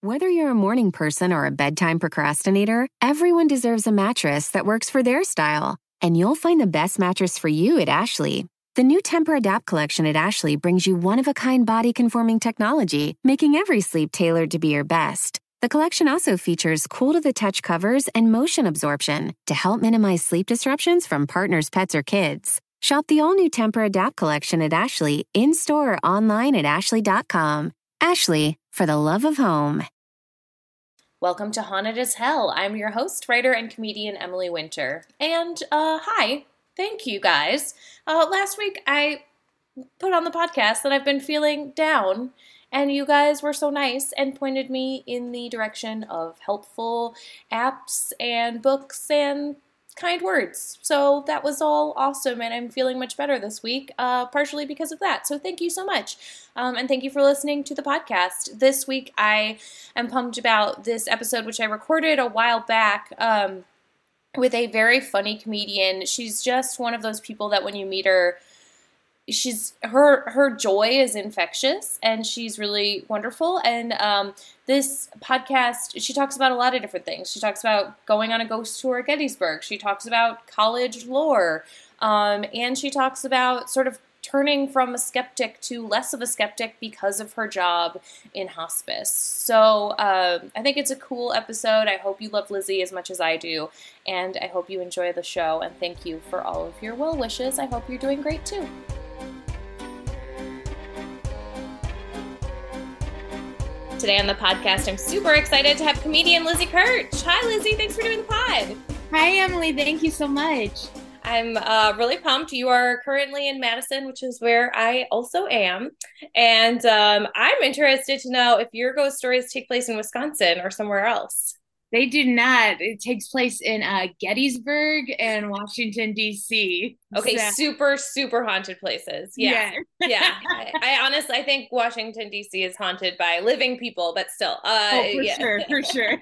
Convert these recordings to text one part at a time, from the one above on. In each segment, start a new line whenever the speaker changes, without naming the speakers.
Whether you're a morning person or a bedtime procrastinator, everyone deserves a mattress that works for their style. And you'll find the best mattress for you at Ashley. The new Temper-Adapt collection at Ashley brings you one-of-a-kind body-conforming technology, making every sleep tailored to be your best. The collection also features cool-to-the-touch covers and motion absorption to help minimize sleep disruptions from partners, pets, or kids. Shop the all-new Temper-Adapt collection at Ashley, in-store or online at ashley.com. Ashley, for the love of home.
Welcome to Haunted as Hell. I'm your host, writer, and comedian Emily Winter. And, hi. Thank you, guys. Last week, I put on the podcast that I've been feeling down, and you guys were so nice and pointed me in the direction of helpful apps and books and kind words. So that was all awesome, and I'm feeling much better this week, partially because of that. So thank you so much, and thank you for listening to the podcast. This week, I am pumped about this episode, which I recorded a while back, with a very funny comedian. She's just one of those people that when you meet her, her joy is infectious, and she's really wonderful. And this podcast, she talks about a lot of different things. She talks about going on a ghost tour at Gettysburg. She talks about college lore, and she talks about sort of turning from a skeptic to less of a skeptic because of her job in hospice. So I think it's a cool episode. I hope you love Lizzie as much as I do, and I hope you enjoy the show, and thank you for all of your well wishes. I hope you're doing great too. Today on the podcast, I'm super excited to have comedian Lizzie Kirch. Hi, Lizzie. Thanks for doing the pod.
Hi, Emily. Thank you so much.
I'm really pumped. You are currently in Madison, which is where I also am. And I'm interested to know if your ghost stories take place in Wisconsin or somewhere else.
They do not. It takes place in Gettysburg and Washington, D.C.
Okay, so. super, super haunted places. Yeah. Yeah. I honestly, I think Washington, D.C. is haunted by living people, but still.
For sure.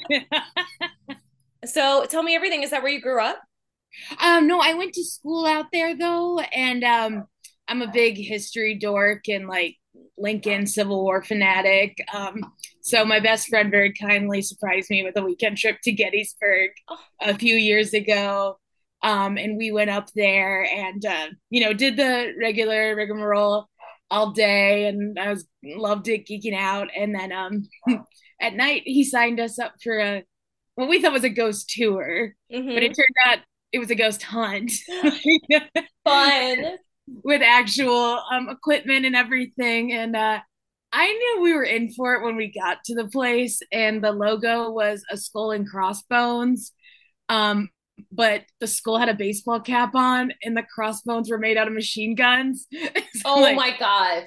So tell me everything. Is that where you grew up?
No, I went to school out there, though, and I'm a big history dork and, like, Lincoln Civil War fanatic. So my best friend very kindly surprised me with a weekend trip to Gettysburg a few years ago. And we went up there and, did the regular rigmarole all day, and loved it, geeking out. And then at night, he signed us up for what we thought was a ghost tour, but it turned out it was a ghost hunt.
Fun.
With actual equipment and everything. And I knew we were in for it when we got to the place, and the logo was a skull and crossbones. But the skull had a baseball cap on, and the crossbones were made out of machine guns.
So, my gosh.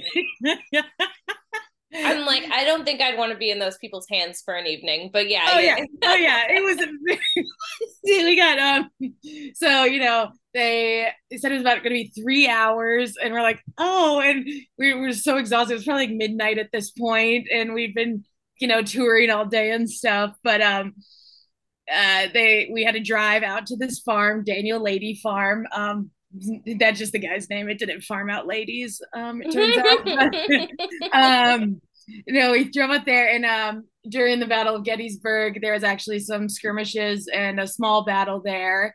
I'm like, I don't think I'd want to be in those people's hands for an evening, but yeah.
It was we got so they said it was about going to be 3 hours, and we're like, and we were so exhausted. It was probably like midnight at this point, and we'd been touring all day and stuff, but we had to drive out to this farm, Daniel Lady Farm. That's just the guy's name. It didn't farm out ladies, it turns out. We drove up there, and during the Battle of Gettysburg, there was actually some skirmishes and a small battle there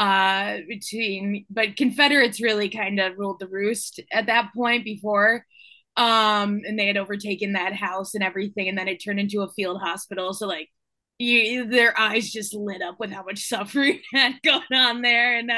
but Confederates really kind of ruled the roost at that point before, and they had overtaken that house and everything, and then it turned into a field hospital. So like, their eyes just lit up with how much suffering had gone on there, and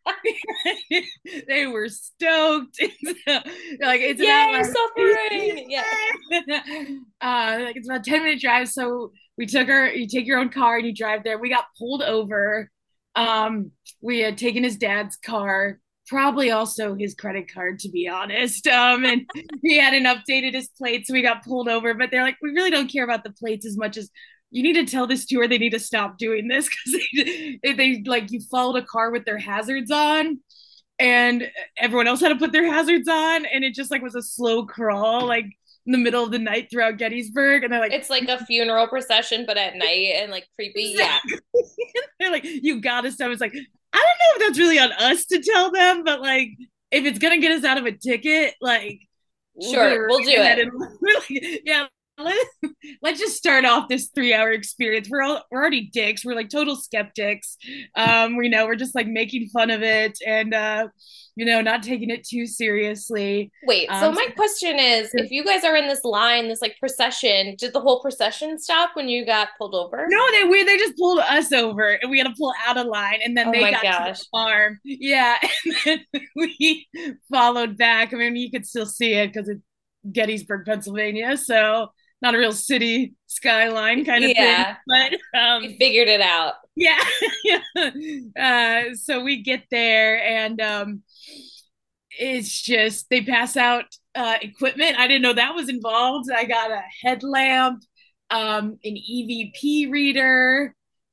they were stoked. Like, it's
suffering.
Like, it's about a 10-minute drive. So you take your own car and you drive there. We got pulled over. We had taken his dad's car, probably also his credit card, to be honest. And he hadn't updated his plates, so we got pulled over. But they're like, we really don't care about the plates as much as you need to tell this tour they need to stop doing this, because they like, you followed a car with their hazards on, and everyone else had to put their hazards on, and it just like was a slow crawl like in the middle of the night throughout Gettysburg. And they're like,
it's like a funeral procession but at night, and like creepy.
Exactly. Yeah. They're like, you gotta stop. It's like, I don't know if that's really on us to tell them, but like, if it's gonna get us out of a ticket, like,
sure, we'll do it.
Yeah, let's just start off this 3 hour experience. We're already dicks. We're like total skeptics. We know we're just like making fun of it and not taking it too seriously.
Wait, so my question is, if you guys are in this line, this like procession, did the whole procession stop when you got pulled over?
No, they just pulled us over and we had to pull out of line and then
Oh
they
my
got to
gosh.
the farm. Yeah. And then we followed back. I mean, you could still see it because it's Gettysburg, Pennsylvania. So not a real city skyline kind of thing.
Yeah,
But
you figured it out.
yeah. Yeah. So we get there and it's just they pass out equipment. I didn't know that was involved. I got a headlamp, an EVP reader,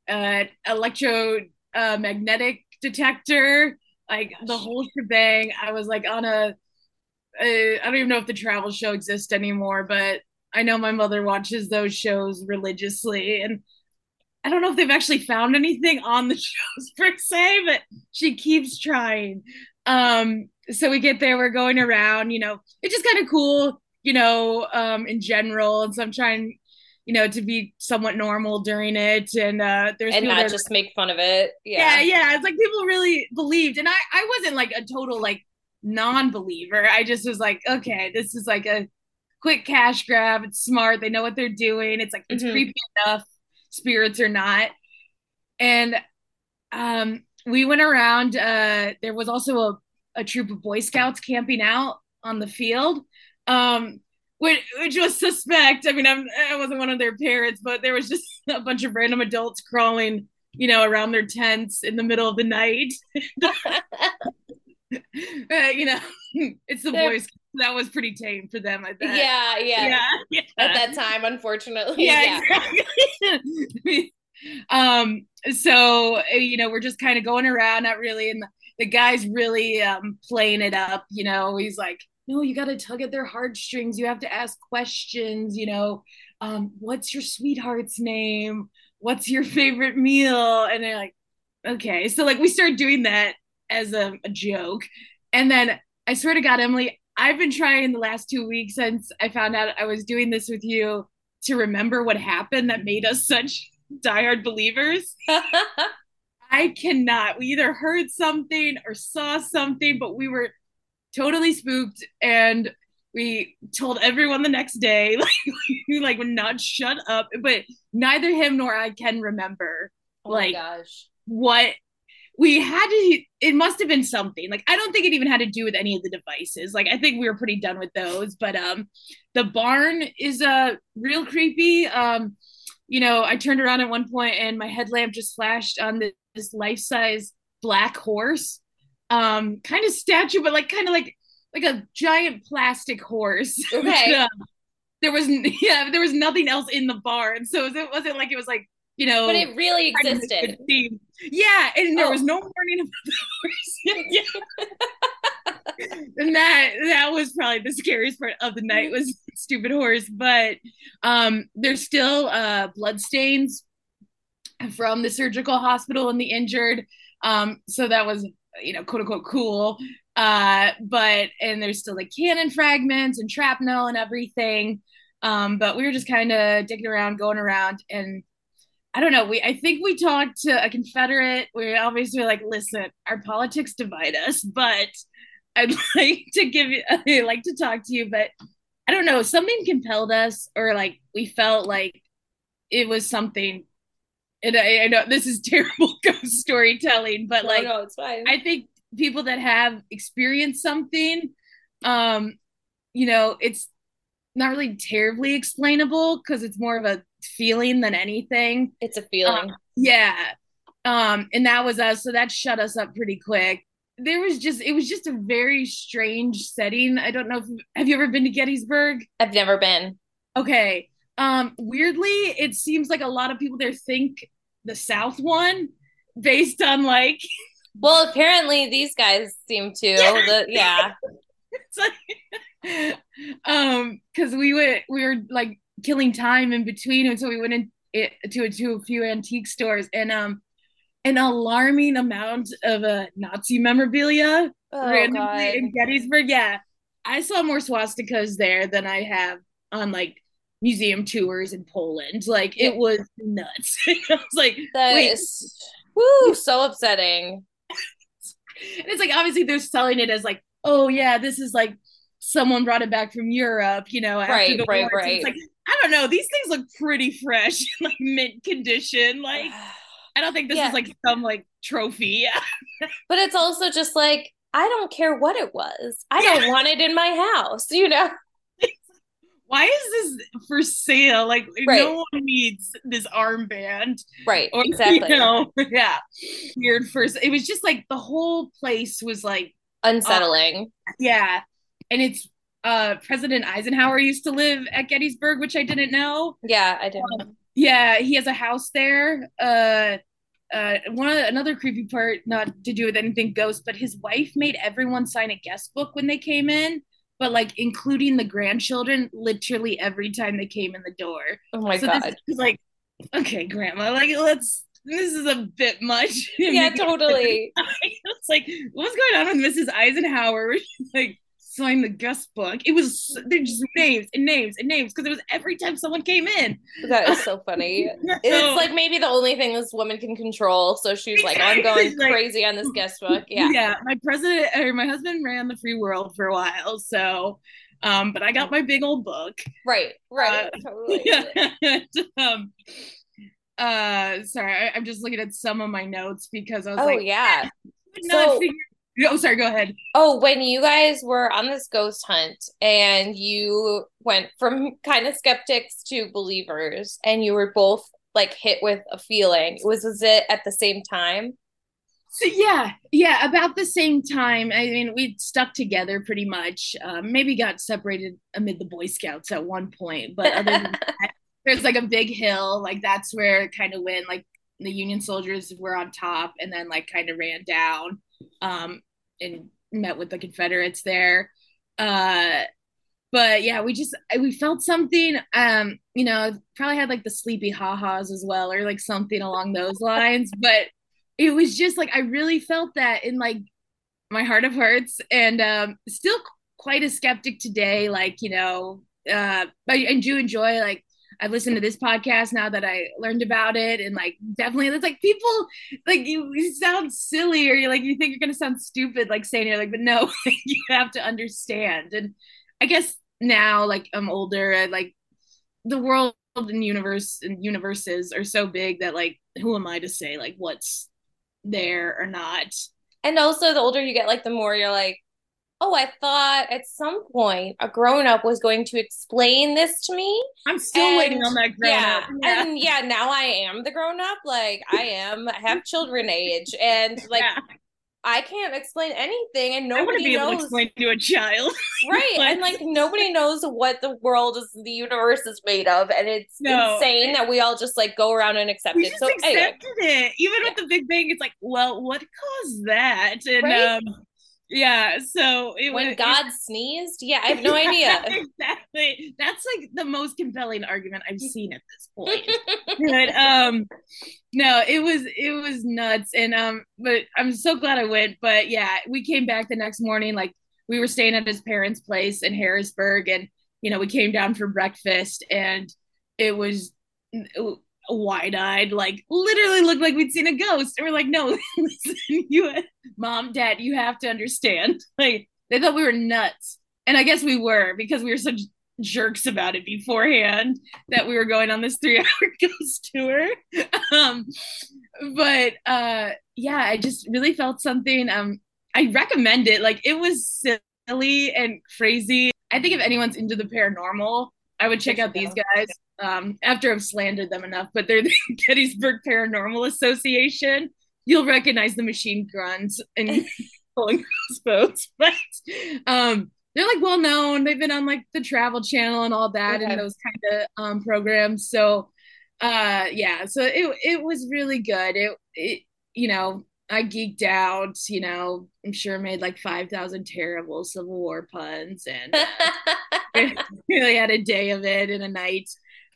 electromagnetic detector, like the whole shebang. I was like on I don't even know if the travel show exists anymore, but I know my mother watches those shows religiously, and I don't know if they've actually found anything on the shows per se, but she keeps trying. So we get there, we're going around, it's just kind of cool, in general. And so I'm trying, to be somewhat normal during it. And there's
And
people
not
that,
just make fun of it.
yeah,
Yeah.
yeah. It's like people really believed. And I wasn't like a total like non-believer. I just was like, okay, this is like a quick cash grab. It's smart. They know what they're doing. It's like, it's creepy enough, spirits or not. And we went around. There was also a troop of Boy Scouts camping out on the field, which was suspect. I mean, I wasn't one of their parents, but there was just a bunch of random adults crawling, around their tents in the middle of the night. It's the Boy Scouts. That was pretty tame for them, I bet.
Yeah. At that time, unfortunately.
Yeah. Exactly. So we're just kind of going around, not really, and the guy's really playing it up. He's like, no, you got to tug at their heartstrings, you have to ask questions. What's your sweetheart's name, what's your favorite meal? And they're like, okay. So like we started doing that as a joke, and then I swear to God, Emily, I've been trying the last 2 weeks since I found out I was doing this with you to remember what happened that made us such diehard believers. I cannot. We either heard something or saw something, but we were totally spooked, and we told everyone the next day, like would not shut up. But neither him nor I can remember,
oh my gosh,
what we had to. It must have been something. Like I don't think it even had to do with any of the devices. Like I think we were pretty done with those. But the barn is real creepy. I turned around at one point and my headlamp just flashed on this life-size black horse, kind of statue, but like kind of like a giant plastic horse.
Okay.
There was nothing else in the barn, so it wasn't like it was like
but it really existed.
Yeah, and there was no warning about the horse. Yeah. And that was probably the scariest part of the night was stupid horse. But there's still blood stains from the surgical hospital and the injured. So that was quote unquote cool. But there's still like cannon fragments and shrapnel and everything. But we were just kind of digging around, going around, and I don't know. I think we talked to a Confederate. We obviously were like, listen, our politics divide us, but I'd like to talk to you, but I don't know, something compelled us, or like we felt like it was something. And I know this is terrible ghost storytelling, but
no, it's fine.
I think people that have experienced something, it's not really terribly explainable because it's more of a feeling than anything.
It's a feeling.
Yeah. And that was us. So that shut us up pretty quick. It was just a very strange setting. I don't know have you ever been to Gettysburg?
I've never been.
Okay. Weirdly, it seems like a lot of people there think the South won based on like.
Well, apparently these guys seem to. Yeah.
It's like, because we were like killing time in between, and so we went to a few antique stores, and an alarming amount of Nazi memorabilia randomly in Gettysburg. Yeah, I saw more swastikas there than I have on like museum tours in Poland. Like it was nuts. I was like,
that
wait.
is woo, so upsetting.
And it's like obviously they're selling it as like, oh yeah, this is like someone brought it back from Europe, after the war. So it's like, I don't know, these things look pretty fresh, like mint condition. Like I don't think this is like some like trophy.
But it's also just like, I don't care what it was. I don't want it in my house,
Why is this for sale? Like no one needs this armband.
Right. Or, exactly.
Yeah. Weird first. It was just like the whole place was like
unsettling.
Yeah. And it's President Eisenhower used to live at Gettysburg, which I didn't know.
Yeah, I didn't know.
Yeah, he has a house there. Another creepy part, not to do with anything ghost, but his wife made everyone sign a guest book when they came in, but like including the grandchildren literally every time they came in the door.
Oh my God.
This is like, okay, grandma, like this is a bit much.
Yeah, totally.
It's like, what's going on with Mrs. Eisenhower? She's like, sign the guest book. It was, they're just names and names and names because it was every time someone came in.
That is so funny. It's like maybe the only thing this woman can control. So she's like, oh, I'm going crazy on this guest book. Yeah.
Yeah. My husband ran the free world for a while. So, but I got my big old book.
Right. Totally.
Yeah. Sorry, I'm just looking at some of my notes because I was sorry, go ahead.
Oh, when you guys were on this ghost hunt and you went from kind of skeptics to believers and you were both like hit with a feeling, was it at the same time?
So yeah, about the same time. I mean, we stuck together pretty much. Maybe got separated amid the Boy Scouts at one point, but other than that, there's like a big hill. Like that's where it kind of went. Like the Union soldiers were on top, and then like kind of ran down, and met with the Confederates there. But yeah, we felt something. Probably had like the sleepy ha-has as well, or like something along those lines. But it was just like I really felt that in like my heart of hearts, and still quite a skeptic today. Like I do enjoy like I've listened to this podcast now that I learned about it, and like definitely it's like people like you sound silly or you think you're gonna sound stupid like saying it, like, but no, you have to understand. And I guess now like I'm older, and like the world and universes are so big that like who am I to say like what's there or not.
And also the older you get, like the more you're like, oh, I thought at some point a grown-up was going to explain this to me.
I'm still waiting on that grown-up.
Yeah. And yeah, now I am the grown-up. Like I have children age, and like I can't explain anything, and nobody knows.
Able to explain to a child,
right? And like nobody knows what the world is, the universe is made of, and it's insane that we all just like go around and accept it. So
accepted it, even with the Big Bang. It's like, well, what caused that? And yeah, so
when God sneezed, I have no idea.
Exactly. That's like the most compelling argument I've seen at this point. But no, it was nuts. And but I'm so glad I went. But yeah, we came back the next morning, like we were staying at his parents' place in Harrisburg, and we came down for breakfast, and it was wide-eyed, like literally looked like we'd seen a ghost. And we're like, no, listen, Mom, Dad, you have to understand. Like they thought we were nuts, and I guess we were, because we were such jerks about it beforehand that we were going on this 3-hour ghost tour. But yeah, I just really felt something. I recommend it. Like it was silly and crazy. I think if anyone's into the paranormal, I would check out these guys. After I've slandered them enough, but they're the Gettysburg Paranormal Association. You'll recognize the machine grunts and pulling crossbows, but they're like well known. They've been on like the Travel Channel and all that, and those kind of programs. So yeah, so it was really good. It I geeked out. I'm sure made like 5,000 terrible Civil War puns, and really had a day of it in a night.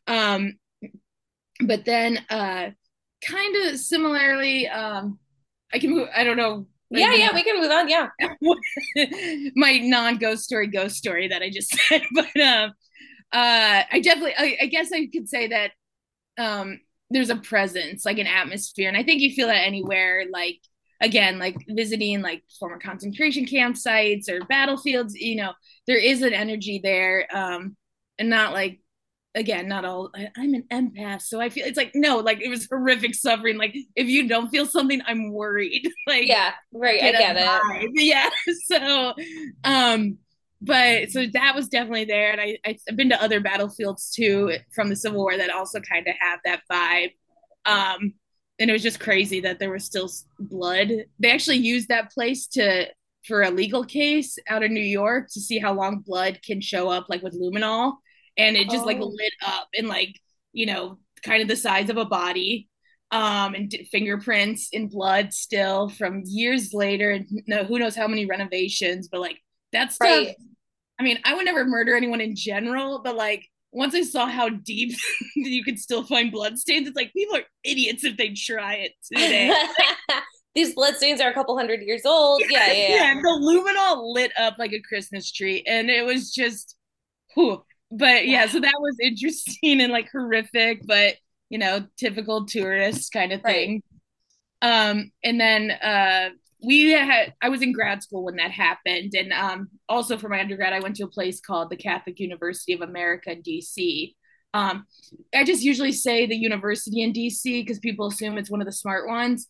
But then kind of similarly, I can move. I don't know.
Yeah, we can move on. Yeah.
My non-ghost story that I just said. But I guess I could say that there's a presence, like an atmosphere, and I think you feel that anywhere, like again, like visiting like former concentration campsites or battlefields, there is an energy there, and not like, again, not all, I'm an empath, so I feel it's like, no, like it was horrific suffering, like if you don't feel something, I'm worried. Like,
Yeah, right. I
get a
get it.
vibe. Yeah. So but so that was definitely there, and I've been to other battlefields too from the Civil War that also kind of have that vibe. um and it was just crazy that there was still blood. They actually used that place to for a legal case out of New York to see how long blood can show up, like with luminol, and it just like
Oh,
lit up and like, kind of the size of a body, and fingerprints in blood still from years later, and no, who knows how many renovations, but like that stuff.
right.
I mean, I would never murder anyone in general, but like once I saw how deep you could still find blood stains, it's like people are idiots if they try it today.
These bloodstains are a couple hundred years old. Yeah, yeah, yeah.
Yeah, the luminol lit up like a Christmas tree, and it was just, whew. But yeah, so
Wow.
that was interesting and like horrific, but typical tourist kind of
Right.
thing. And then I was in grad school when that happened, and also for my undergrad I went to a place called the Catholic University of America in DC. I just usually say the university in DC because people assume it's one of the smart ones.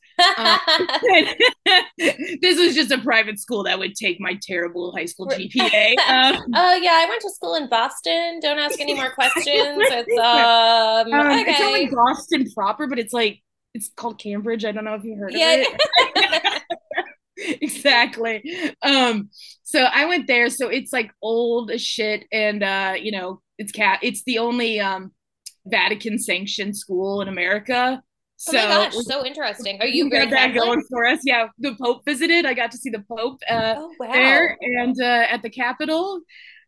This was just a private school that would take my terrible high school GPA.
Oh yeah, I went to school in Boston. Don't ask any more questions. It's
It's not like
okay.
Boston proper, but it's called Cambridge. I don't know if you heard of
Yeah.
it. Exactly. So I went there, so it's like old as shit, and it's the only Vatican sanctioned school in America.
Oh my
So
gosh, so interesting. Are you
we
very
got that
Catholic?
going for us. Yeah, the Pope visited. I got to see the Pope
Oh
there,
wow.
and at the Capitol.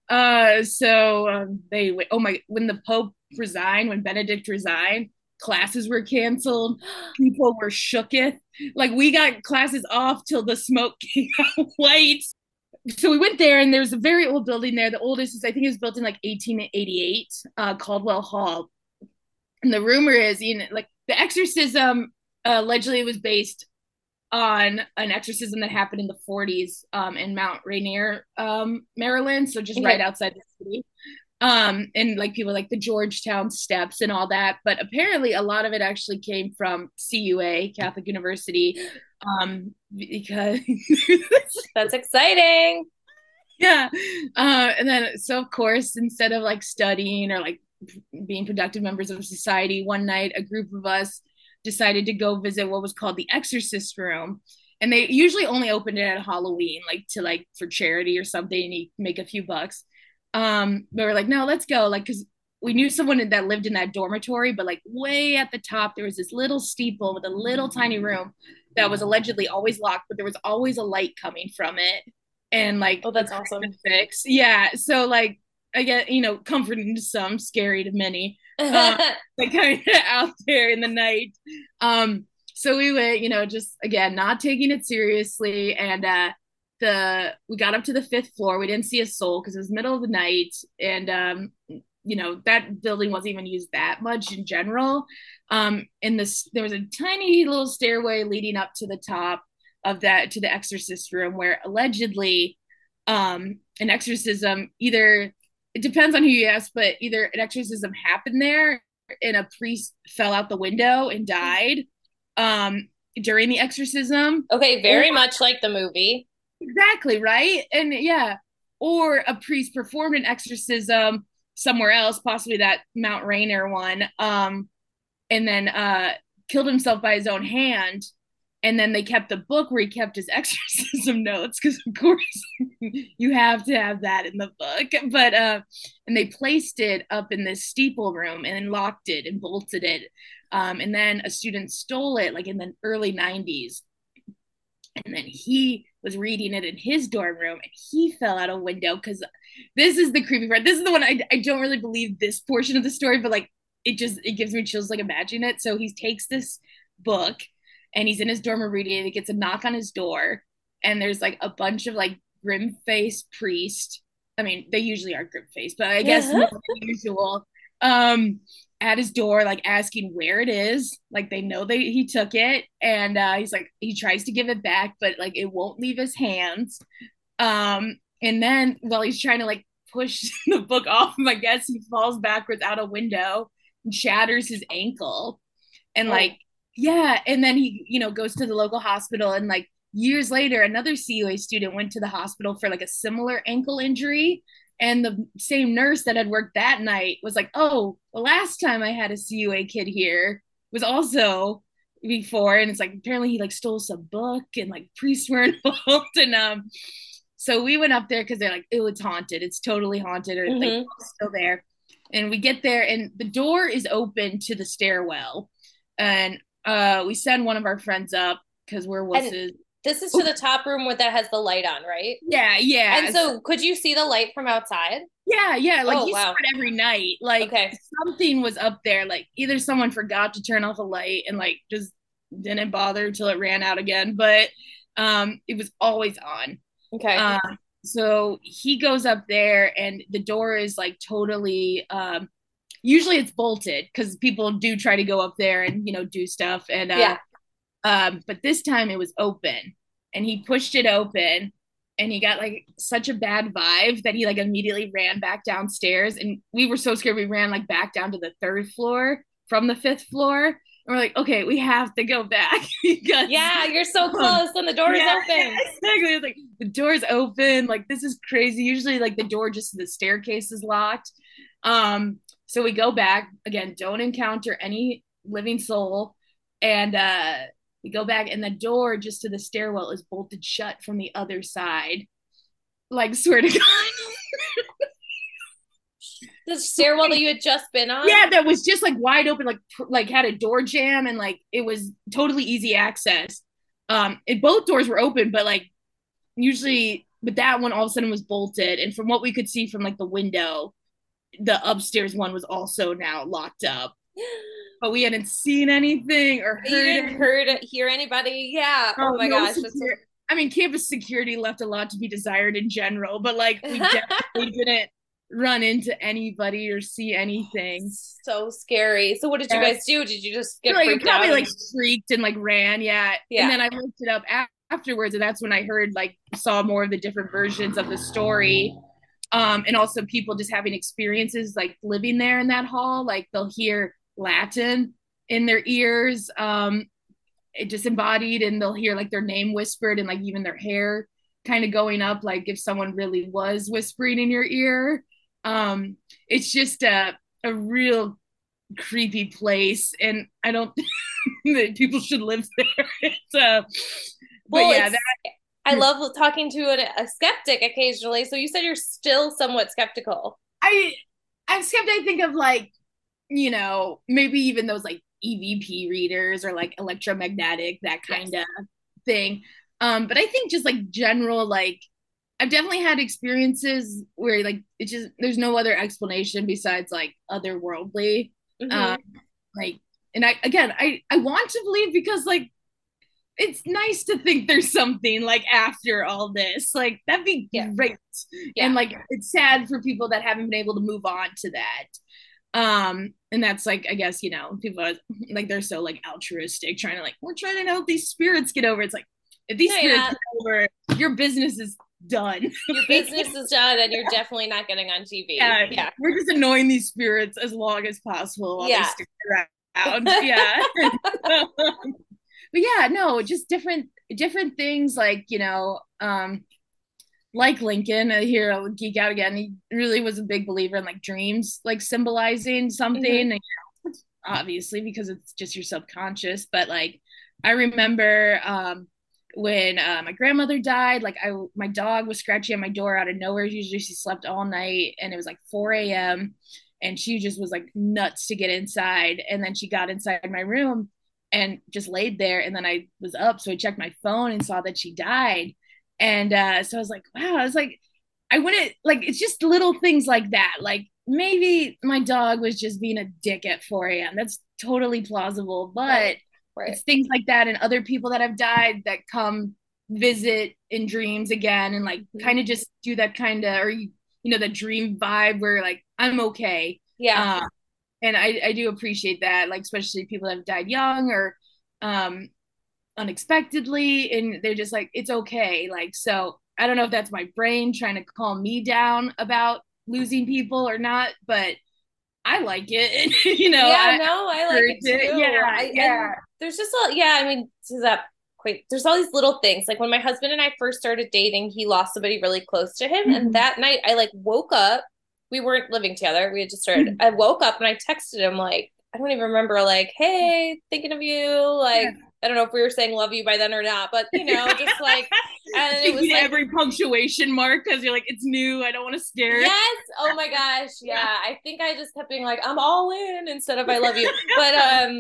So when the Pope resigned, when Benedict resigned, classes were canceled. People were shooketh. Like we got classes off till the smoke came out white. So we went there, and there's a very old building there. The oldest is, I think, it was built in like 1888, Caldwell Hall. And the rumor is, like the exorcism allegedly was based on an exorcism that happened in the 40s, in Mount Rainier, Maryland, so just right
Okay.
outside the city. And like people like the Georgetown steps and all that, but apparently a lot of it actually came from CUA, Catholic University, because
That's exciting.
yeah. And then, so of course, instead of like studying or like being productive members of society, one night a group of us decided to go visit what was called the Exorcist Room. And they usually only opened it at Halloween, like to like for charity or something, and you make a few bucks. But we're like, no, let's go, like, because we knew someone that lived in that dormitory, but like way at the top, there was this little steeple with a little tiny room that was allegedly always locked, but there was always a light coming from it, and like
Oh,
a
that's awesome.
crucifix. Yeah. So like I get, comforting to some, scary to many. Uh like kind of out there in the night. So we went, just again, not taking it seriously. And we got up to the fifth floor. We didn't see a soul because it was middle of the night. And that building wasn't even used that much in general. In this There was a tiny little stairway leading up to the top of that, to the exorcist room, where allegedly an exorcism, either, it depends on who you ask, but either an exorcism happened there and a priest fell out the window and died during the exorcism,
Okay,
or
very much like the movie.
exactly, right, and yeah, or a priest performed an exorcism somewhere else, possibly that Mount Rainier one, and then killed himself by his own hand. And then they kept the book where he kept his exorcism notes, because of course you have to have that in the book. But and they placed it up in this steeple room and then locked it and bolted it. And then a student stole it like in the early 90s, and then he was reading it in his dorm room, and he fell out a window. Because this is the creepy part, this is the one I don't really believe this portion of the story, but like it gives me chills like imagining it. So he takes this book, and he's in his dorm room reading it. He gets a knock on his door, and there's like a bunch of like grim faced priest I mean, they usually are grip face, but I guess more than usual. Um, at his door, like asking where it is. Like they know he took it, and he's like he tries to give it back, but like it won't leave his hands. And then while he's trying to like push the book off him, I guess he falls backwards out a window and shatters his ankle. And like, yeah, and then he, goes to the local hospital, and like years later, another CUA student went to the hospital for like a similar ankle injury. And the same nurse that had worked that night was like, oh, the last time I had a CUA kid here was also before. And it's like, apparently he like stole some book and like priests were involved. And so we went up there because they're like, oh, it's haunted. It's totally haunted, or like still there. And we get there, and the door is open to the stairwell. And we send one of our friends up because we're wusses.
This is to the top room that has the light on, right?
Yeah, yeah.
And so could you see the light from outside?
Yeah, yeah. Like you saw it every night. Like something was up there. Like either someone forgot to turn off a light and like just didn't bother until it ran out again. But it was always on.
Okay.
So he goes up there, and the door is like totally usually it's bolted because people do try to go up there and do stuff. And but this time it was open, and he pushed it open, and he got like such a bad vibe that he like immediately ran back downstairs. And we were so scared, we ran like back down to the 3rd floor from the 5th floor. And we're like, okay, we have to go back because
you're so close and the door is open.
Yeah, exactly. It's like the door's open. Like this is crazy. Usually like the door just the staircase is locked. So we go back again, don't encounter any living soul. And we go back, and the door just to the stairwell is bolted shut from the other side. Like, swear to God.
The stairwell that you had just been on?
Yeah, that was just like wide open, like had a door jam, and like it was totally easy access. Both doors were open, but like usually, but that one all of a sudden was bolted. And from what we could see from like the window, the upstairs one was also now locked up. But we hadn't seen anything or
hear anybody. Yeah. Oh my gosh.
I mean, campus security left a lot to be desired in general, but like we definitely didn't run into anybody or see anything.
So scary. So what did you guys do? Did you just get freaked out?
Probably like shrieked and like ran. Yeah. And then I looked it up afterwards, and that's when I saw more of the different versions of the story. And also people just having experiences like living there in that hall. Like they'll hear Latin in their ears, it just embodied, and they'll hear like their name whispered, and like even their hair kind of going up, like if someone really was whispering in your ear. It's just a real creepy place, and I don't that people should live there.
I love talking to a skeptic occasionally. So you said you're still somewhat skeptical.
I'm skeptic. I think of like, maybe even those like EVP readers or like electromagnetic, that kind of thing. But I think just like general, like I've definitely had experiences where like it's just there's no other explanation besides like otherworldly. And I want to believe because like it's nice to think there's something like after all this, like that'd be great. And like it's sad for people that haven't been able to move on to that. And that's like, I guess, people are like, they're so like altruistic, trying to like, we're trying to help these spirits get over. It's like, if these spirits get over, your business is done.
Your business is done, and you're definitely not getting on TV.
Yeah. We're just annoying these spirits as long as possible while they stick around. Yeah. But yeah, no, just different things like, like Lincoln, here I'll geek out again. He really was a big believer in like dreams, like symbolizing something. And, obviously, because it's just your subconscious. But like, I remember when my grandmother died, like my dog was scratching at my door out of nowhere. Usually she slept all night, and it was like 4 a.m. and she just was like nuts to get inside. And then she got inside my room and just laid there. And then I was up, so I checked my phone and saw that she died. And so I was like, wow, I was like, I wouldn't like, it's just little things like that. Like maybe my dog was just being a dick at 4 a.m. That's totally plausible, but it's things like that. And other people that have died that come visit in dreams again, and like kind of just do that kind of, or the dream vibe where like I'm okay.
Yeah.
Um, and I do appreciate that, like especially people that have died young or um unexpectedly, and they're just like, it's okay. Like, so I don't know if that's my brain trying to calm me down about losing people or not, but I like it. And,
Yeah,
I
no, I like
heard
it
it.
too.
Yeah,
I
yeah.
and there's just a yeah, I mean, to that point, there's all these little things. Like when my husband and I first started dating, he lost somebody really close to him, and
Mhm.
that night I like woke up. We weren't living together. We had just started. I woke up and I texted him like, I don't even remember like, "Hey, thinking of you." Like, I don't know if we were saying love you by then or not, but just like and it was
Taking
like
every punctuation mark because you're like, it's new. I don't want to scare.
yes. Oh my gosh.
Yeah.
Yeah. I think I just kept being like, I'm all in instead of I love you. But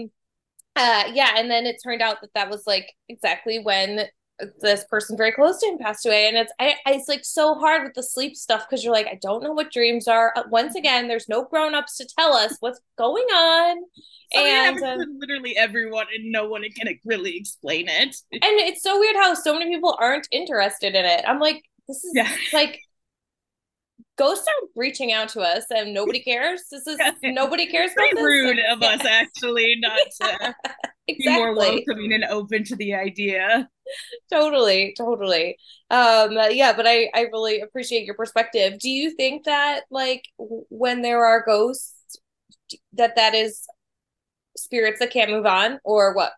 yeah, and then it turned out that that was like exactly when this person very close to him passed away, and it's like so hard with the sleep stuff because you're like, I don't know what dreams are. Once again, there's no grown-ups to tell us what's going on.
Something that
And
happens to literally everyone, and no one can really explain it.
it's so weird how so many people aren't interested in it. I'm like, this is
Yeah.
like ghosts are reaching out to us and nobody cares. This is nobody cares about
Pretty
this.
rude of
Yeah,
us, actually, not to be more
exactly.
welcoming and open to the idea.
Totally, totally. Yeah, but I really appreciate your perspective. Do you think that like when there are ghosts that is spirits that can't move on or what?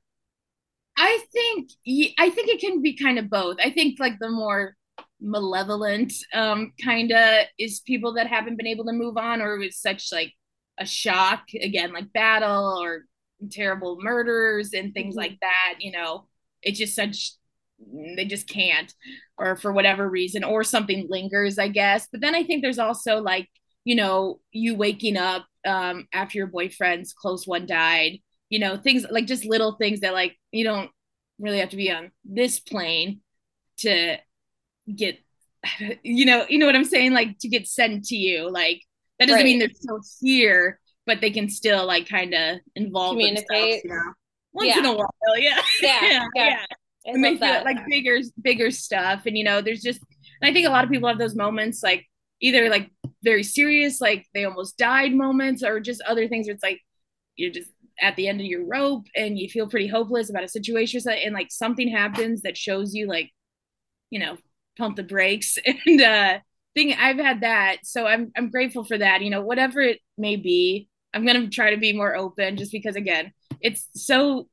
I think it can be kind of both. I think like the more malevolent kind of is people that haven't been able to move on, or with such like a shock again, like battle or terrible murders and things
Mhm.
like that. It's just such, they just can't, or for whatever reason, or something lingers, I guess. But then I think there's also like, you waking up after your boyfriend's close one died, things like just little things that like you don't really have to be on this plane to get, you know what I'm saying, like to get sent to you. Like that doesn't mean
Right.
they're still here, but they can still like kind of involve themselves,
Communicate.
once in
Yeah.
a while. Yeah.
Yeah.
Yeah,
Yeah.
yeah.
I
And they
love
feel
that.
like bigger stuff, and there's just, and I think a lot of people have those moments, like either like very serious, like they almost died moments, or just other things where it's like you're just at the end of your rope and you feel pretty hopeless about a situation, and like something happens that shows you like, you know pump the brakes. And thing, I've had that, so I'm grateful for that. Whatever it may be, I'm gonna try to be more open, just because again, it's so,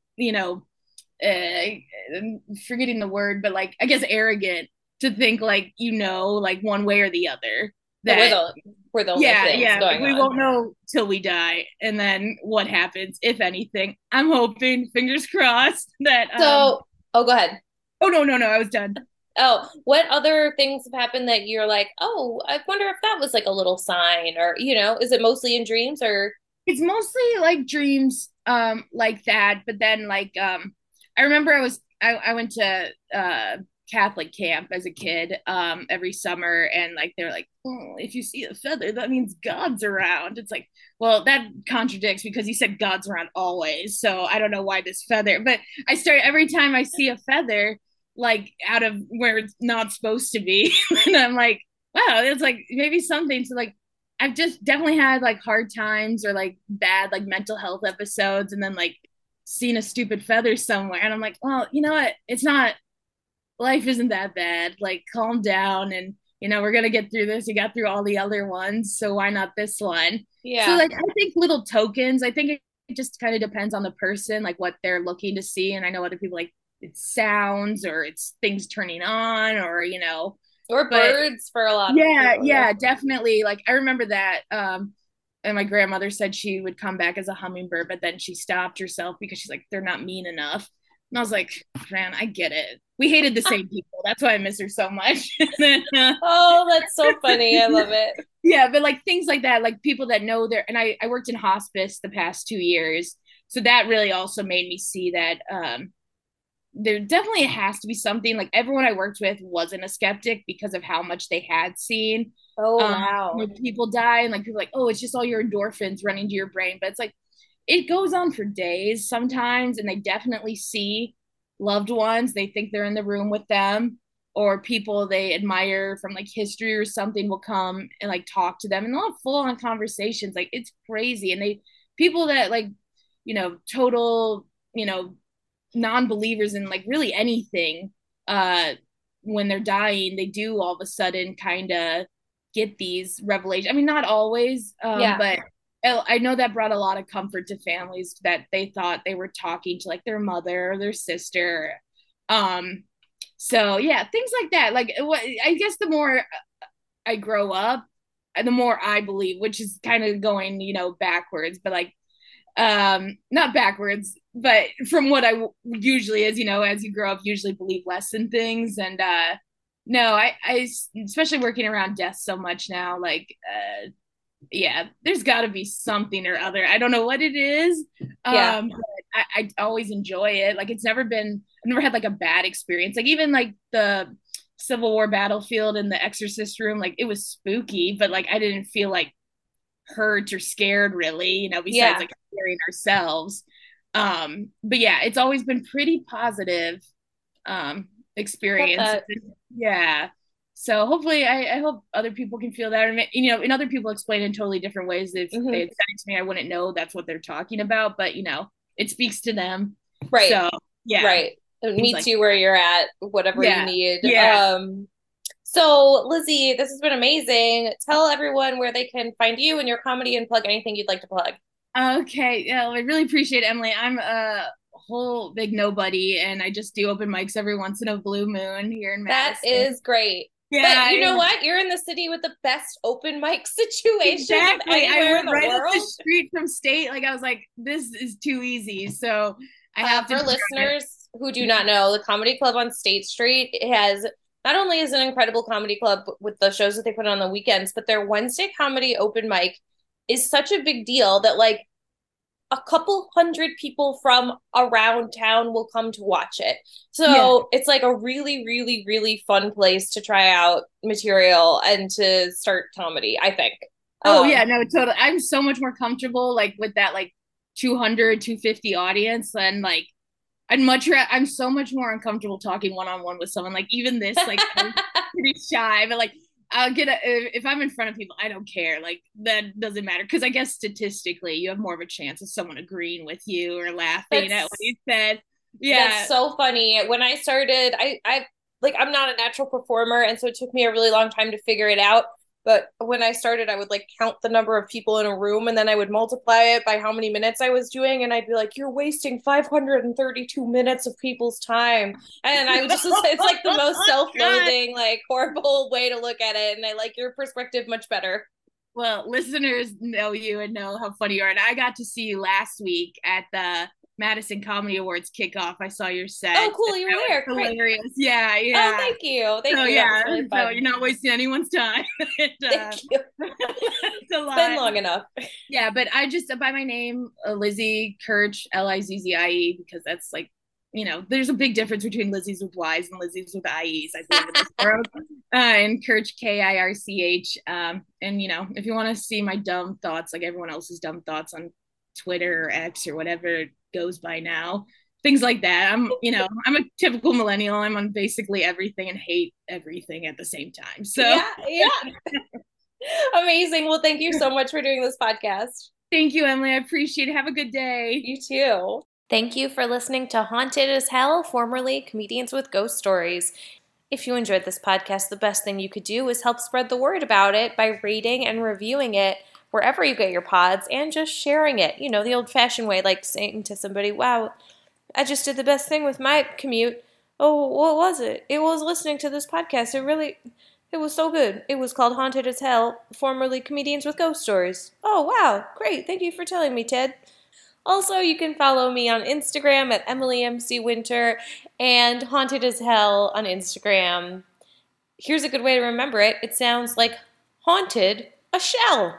forgetting the word, but like I guess arrogant to think like, like one way or the other,
That
that
we're the only
yeah,
things
yeah. Like
going
we
on.
won't know till we die, and then what happens, if anything. I'm hoping, fingers crossed, that
So, oh, go ahead.
oh, no, no, no, I was done.
Oh, what other things have happened that you're like, oh, I wonder if that was like a little sign or, is it mostly in dreams or
It's mostly like dreams, like that. But then like, I remember I went to Catholic camp as a kid, every summer, and like they're like, oh, if you see a feather, that means God's around. It's like, well, that contradicts, because you said God's around always. So I don't know why this feather, but I start every time I see a feather like out of where it's not supposed to be. And I'm like, wow, it's like maybe something to like, I've just definitely had like hard times or like bad like mental health episodes, and then like seen a stupid feather somewhere, and I'm like, well, you know what? It's not, life isn't that bad. Like calm down, and we're gonna get through this. You got through all the other ones, so why not this one? So
yeah.
like I think little tokens. I think it just kind of depends on the person, like what they're looking to see. And I know other people like it's sounds, or it's things turning on, or
Or
but
birds for a lot of
yeah,
people, yeah.
yeah, definitely. Like I remember that. And my grandmother said she would come back as a hummingbird, but then she stopped herself because she's like, they're not mean enough. And I was like, man, I get it. We hated the same people. That's why I miss her so much.
Oh, that's so funny. I love it.
Yeah, but like things like that, like people that know their, and I worked in hospice the past 2 years. So that really also made me see that there definitely has to be something. Like everyone I worked with wasn't a skeptic because of how much they had seen.
Oh,
um
wow.
when people die, and like people are like, oh, it's just all your endorphins running to your brain, but it's like it goes on for days sometimes, and they definitely see loved ones, they think they're in the room with them. or people they admire from like history or something will come and like talk to them, and they'll have full on conversations. Like it's crazy. And people that like, total, non-believers in like really anything, when they're dying, they do all of a sudden kind of get these revelations. I mean, not always, but I know that brought a lot of comfort to families that they thought they were talking to like their mother or their sister. So yeah, things like that. Like, I guess the more I grow up, the more I believe, which is kind of going, backwards, but like, not backwards, but from what I usually is, as you grow up, usually believe less in things. And no, I especially working around death so much now, like, yeah, there's got to be something or other. I don't know what it is. But I always enjoy it. Like I've never had like a bad experience. Like even like the Civil War battlefield in the Exorcist room, like it was spooky, but like I didn't feel like hurt or scared really, besides like scaring ourselves. But yeah, it's always been pretty positive experience. Yeah. So hopefully I hope other people can feel that. And other people explain in totally different ways. If they had said it to me, I wouldn't know that's what they're talking about, but it speaks to them.
Right.
So yeah.
Right. It meets you where you're at, whatever you need.
Yeah.
So Lizzie, this has been amazing. Tell everyone where they can find you and your comedy and plug anything you'd like to plug.
Okay. Yeah, I really appreciate it, Emily. I'm a whole big nobody, and I just do open mics every once in a blue moon here in Madison.
That is great. Yeah, but you know what? You're in the city with the best open mic situation.
Exactly. I went right up the street from State. Like I was like, this is too easy. So I have
for listeners who do not know, the Comedy Club on State Street has not only is an incredible comedy club with the shows that they put on the weekends, but their Wednesday comedy open mic is such a big deal that like a couple hundred people from around town will come to watch it. So it's like a really, really, really fun place to try out material and to start comedy, I think.
Oh yeah, no, totally. I'm so much more comfortable like with that like 200, 250 audience than like I'm so much more uncomfortable talking one-on-one with someone. Like even this, like I'm pretty shy, but like I'll if I'm in front of people, I don't care. Like that doesn't matter. Cause I guess statistically you have more of a chance of someone agreeing with you or laughing at what you said. Yeah.
That's so funny. When I started, I'm not a natural performer. And so it took me a really long time to figure it out. But when I started, I would like count the number of people in a room and then I would multiply it by how many minutes I was doing. And I'd be like, you're wasting 532 minutes of people's time. And I was just, it's like the most self-loathing, like horrible way to look at it. And I like your perspective much better.
Well, listeners know you and know how funny you are. And I got to see you last week at the Madison Comedy Awards kickoff. I saw your set.
Oh, cool! You were there.
Hilarious. Yeah.
Oh, thank you. Thank you.
Yeah. Really so you're not wasting anyone's time.
Thank you. It's been long enough.
Yeah, but I just by my name, Lizzie Kirch, Lizzie, because that's like, there's a big difference between Lizzie's with Y's and Lizzie's with IE's, I believe, in this world. And Kirch, Kirch. And if you want to see my dumb thoughts, like everyone else's dumb thoughts on Twitter or X or whatever it goes by now, things like that. I'm a typical millennial. I'm on basically everything and hate everything at the same time. So
yeah. Amazing. Well, thank you so much for doing this podcast.
Thank you, Emily. I appreciate it. Have a good day.
You too. Thank you for listening to Haunted as Hell, formerly Comedians with Ghost Stories. If you enjoyed this podcast, the best thing you could do is help spread the word about it by rating and reviewing it wherever you get your pods and just sharing it. The old-fashioned way, like saying to somebody, wow, I just did the best thing with my commute. Oh, what was it? It was listening to this podcast. It was so good. It was called Haunted as Hell, formerly Comedians with Ghost Stories. Oh, wow. Great. Thank you for telling me, Ted. Also, you can follow me on Instagram at EmilyMCWinter and Haunted as Hell on Instagram. Here's a good way to remember it. It sounds like haunted a shell.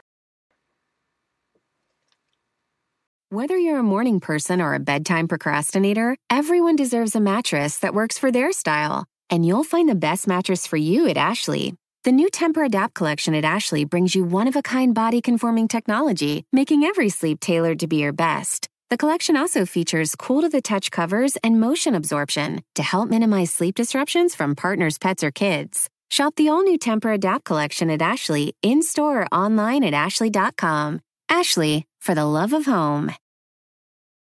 Whether you're a morning person or a bedtime procrastinator, everyone deserves a mattress that works for their style. And you'll find the best mattress for you at Ashley. The new Tempur-Adapt collection at Ashley brings you one-of-a-kind body-conforming technology, making every sleep tailored to be your best. The collection also features cool-to-the-touch covers and motion absorption to help minimize sleep disruptions from partners, pets, or kids. Shop the all-new Tempur-Adapt collection at Ashley in-store or online at ashley.com. Ashley, for the love of home.